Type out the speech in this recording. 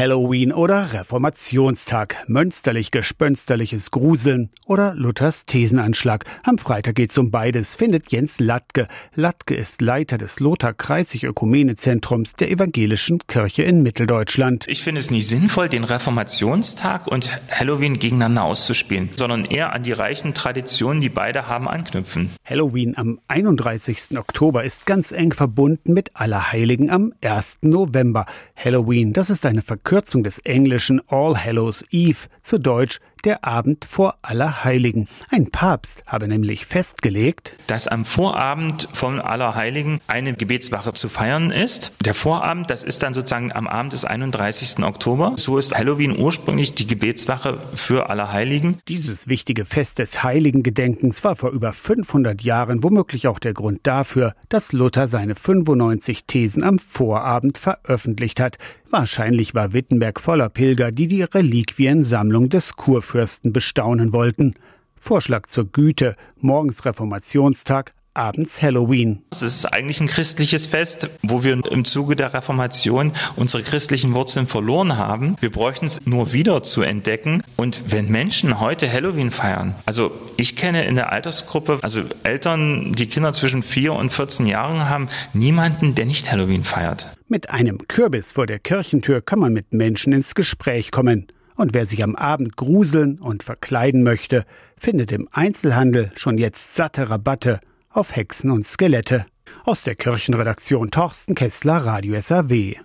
Halloween oder Reformationstag, mönsterlich-gespönsterliches Gruseln oder Luthers Thesenanschlag. Am Freitag geht's um beides, findet Jens Latke. Latke ist Leiter des Lothar-Kreisig-Ökumene-Zentrums der Evangelischen Kirche in Mitteldeutschland. Ich finde es nicht sinnvoll, den Reformationstag und Halloween gegeneinander auszuspielen, sondern eher an die reichen Traditionen, die beide haben, anknüpfen. Halloween am 31. Oktober ist ganz eng verbunden mit Allerheiligen am 1. November. Halloween, das ist eine Verkürzung des englischen All Hallows Eve, zu Deutsch der Abend vor Allerheiligen. Ein Papst habe nämlich festgelegt, dass am Vorabend von Allerheiligen eine Gebetswache zu feiern ist. Der Vorabend, das ist dann sozusagen am Abend des 31. Oktober. So ist Halloween ursprünglich die Gebetswache für Allerheiligen. Dieses wichtige Fest des Heiligengedenkens war vor über 500 Jahren womöglich auch der Grund dafür, dass Luther seine 95 Thesen am Vorabend veröffentlicht hat. Wahrscheinlich war Wittenberg voller Pilger, die die Reliquiensammlung des Kurfürsten bestaunen wollten. Vorschlag zur Güte: morgens Reformationstag, abends Halloween. Es ist eigentlich ein christliches Fest, wo wir im Zuge der Reformation unsere christlichen Wurzeln verloren haben. Wir bräuchten es nur wieder zu entdecken. Und wenn Menschen heute Halloween feiern, also ich kenne in der Altersgruppe, also Eltern, die Kinder zwischen 4 und 14 Jahren haben, niemanden, der nicht Halloween feiert. Mit einem Kürbis vor der Kirchentür kann man mit Menschen ins Gespräch kommen. Und wer sich am Abend gruseln und verkleiden möchte, findet im Einzelhandel schon jetzt satte Rabatte auf Hexen und Skelette. Aus der Kirchenredaktion Torsten Kessler, Radio SAW.